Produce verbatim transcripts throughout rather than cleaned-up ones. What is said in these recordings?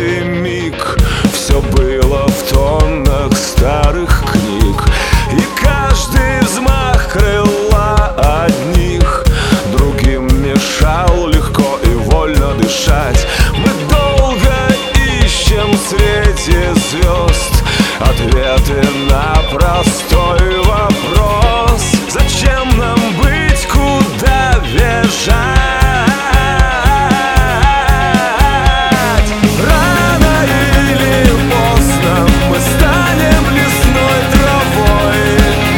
каждый миг все было в тоннах старых книг, и каждый взмах крыла одних другим мешал легко и вольно дышать. Мы долго ищем в свете звезд ответы на простой вопрос: зачем нам быть, куда бежать? Рано или поздно мы станем лесной травой,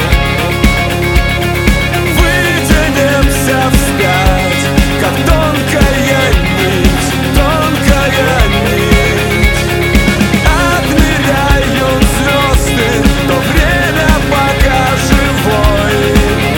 вытянемся вспять, как тонкая нить, тонкая нить. Отмеряют звезды то время, пока живой,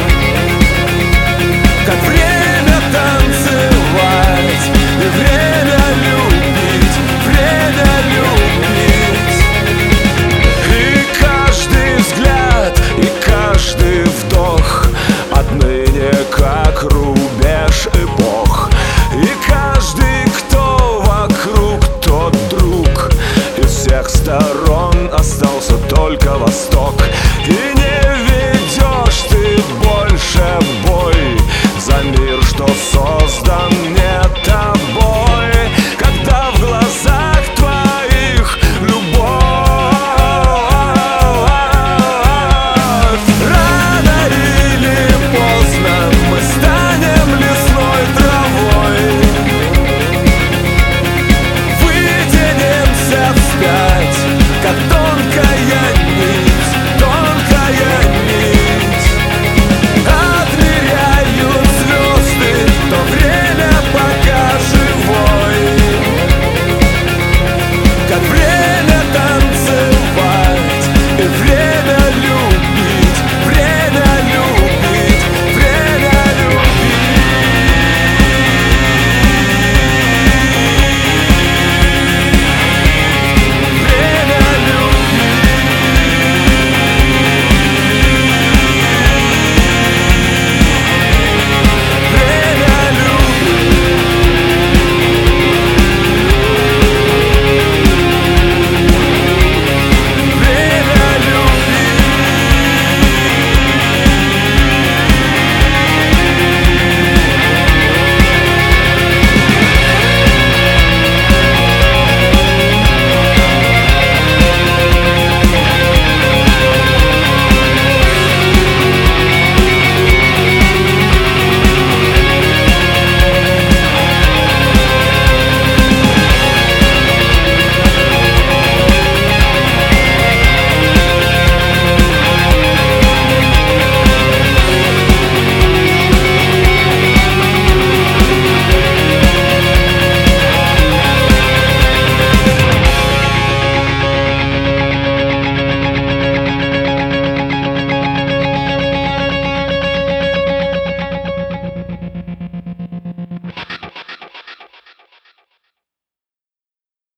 как время танцевать и время любить, время любить. И каждый взгляд, и каждый вдох отныне как рубеж эпох, и каждый, кто вокруг, тот друг. Из всех сторон остался только восток.